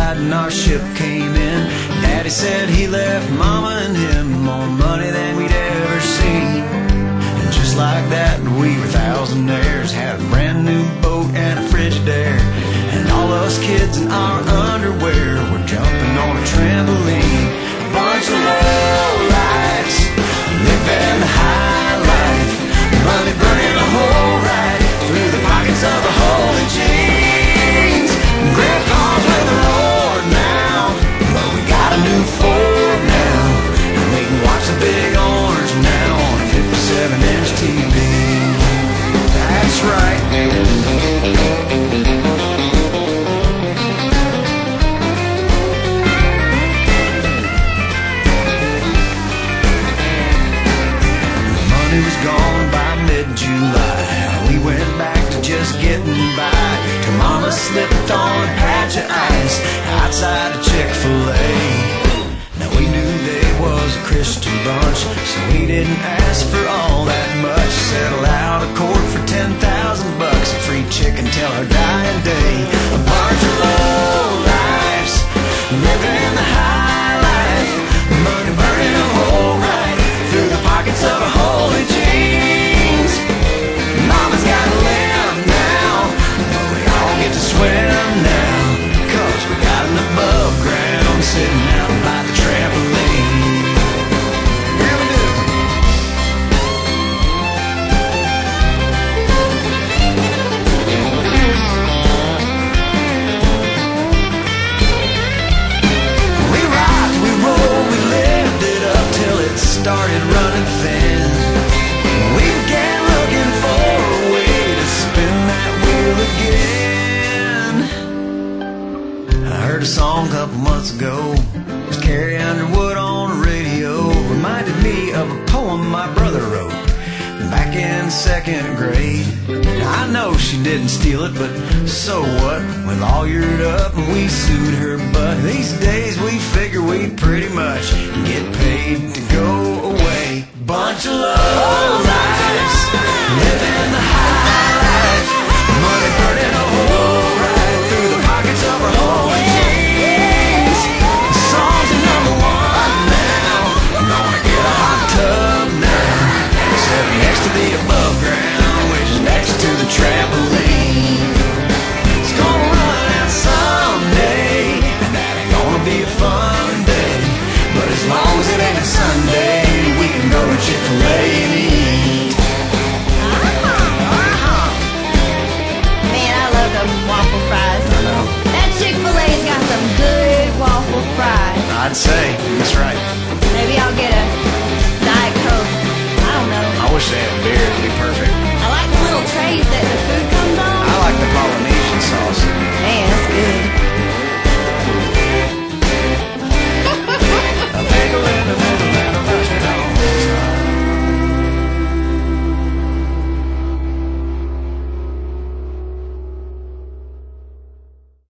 died and our ship came in. Daddy said he left Mama and him more money than we'd ever seen. And just like that, we were thousandaires, had a brand new boat and a Frigidaire. And all us kids in our underwear were jumping on a trampoline. A bunch of lowlifes, living the high life, money burning a hole right through the pockets of the holy jeans. Grandpa's with the Lord now, but we got a new Ford now, and we can watch the big orange now on a 57-inch TV. That's right. Money was gone by mid-July. We went back to just getting by, till Mama slipped on a patch of ice outside of Chick-fil-A. Now we knew they was a Christian bunch, so we didn't ask for all that much. Settle out of court for $10,000, a free chicken till our dying day. A bunch of lowlifes, living the high life, money burning a hole right through the pockets of a holy jeans. Mama's got a limb now, but we all get to swim now, 'cause we got an above ground sitting out by the trampoline. Yeah, we do. We rocked, we rolled, we lived it up till it started running thin. We began looking for a way to spin that wheel again. I heard a song a couple months ago, it was Carrie Underwood on the radio. Reminded me of a poem my brother wrote back in second grade. I know she didn't steal it, but so what? We lawyered up and we sued her butt. These days we figure we pretty much get paid to go away. Bunch of lowlifes, living the high life, money burning a hole right through the pockets of our holy jeans. The songs are #1 now, I'm gonna get a hot tub now, set next to the above ground, which is next to the trampoline. It's gonna run out someday, and that ain't gonna be a fun day, but as long as it ain't a Sunday, we can go to Chick-fil-A and eat. Man, I love them waffle fries. I know. That Chick-fil-A's got some good waffle fries. I'd say, that's right. Maybe I'll get a Diet Coke. I don't know. I wish they had beer, it'd be perfect.